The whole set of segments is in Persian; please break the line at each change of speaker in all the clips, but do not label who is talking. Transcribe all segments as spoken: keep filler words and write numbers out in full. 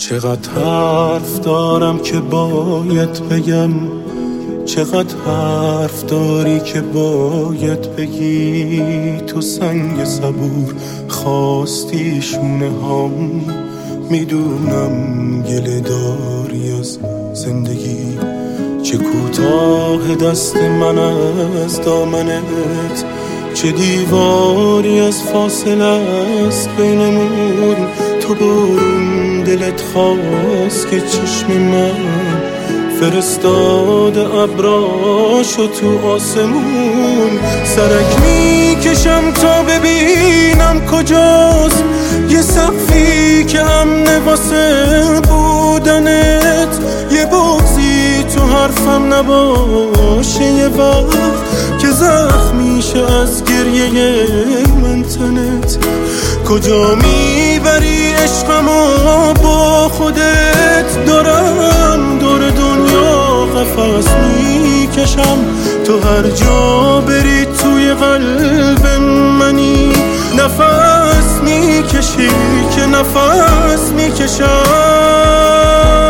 چقدر حرف دارم که باید بگم، چقدر حرف داری که باید بگی. تو سنگ صبور خواستی شونه هام، میدونم گله داری از زندگی. چه کوتاه دست من از دامنت، چه دیواری از فاصله است بینمون. تو برون دلت خواست که چشم من فرستاد ابراشو تو آسمون. سرک میکشم تا ببینم کجاست یه سقفی که امن واسه بودنت، یه بغضی تو حرفم نباشه، یه وقت که زخم میشه از گریه من تنت. کجا میبری عشقمو با خودت؟ دارم دور دنیا قفس میکشم، تو هر جا بری توی قلب منی. نفس میکشی که نفس میکشم.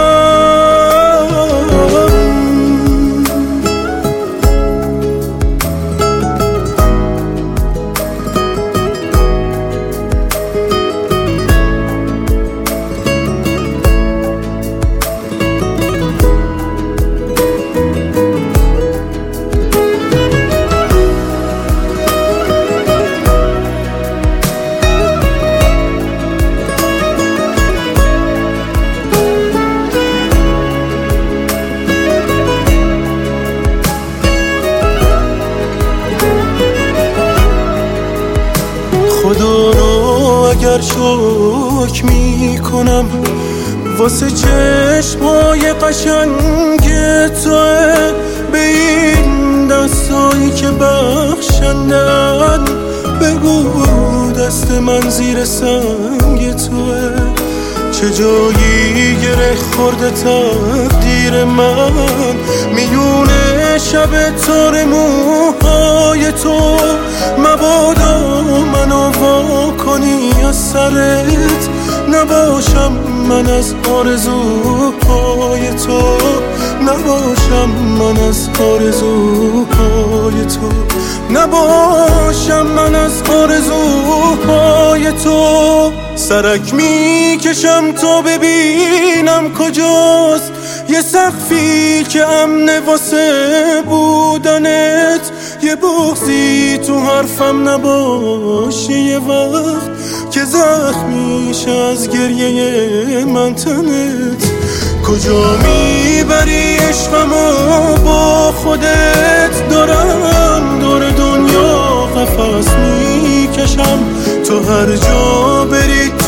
خدا رو اگر شکر میکنم واسه چشمای قشنگ توه، به این دستایی که بخشندن. بگو دست من زیر سنگ توه، چه جایی گره خورده تقدیر من. میونه شب تار موهای تو، مبادا منو وا کنی از سرت. نباشم من از آرزوهای تو، نباشم من از آرزوهای تو، نباشم من از آرزوهای تو. سرک میکشم تا ببینم کجاست یه سقفی که امن واسه بودنت، یه بغضی تو حرفم نباشه، یه وقت که زخمیش از گریه من تنت. کجا میبری عشقمو با خودت؟ دارم دور دنیا قفس میکشم، تو هر جا بری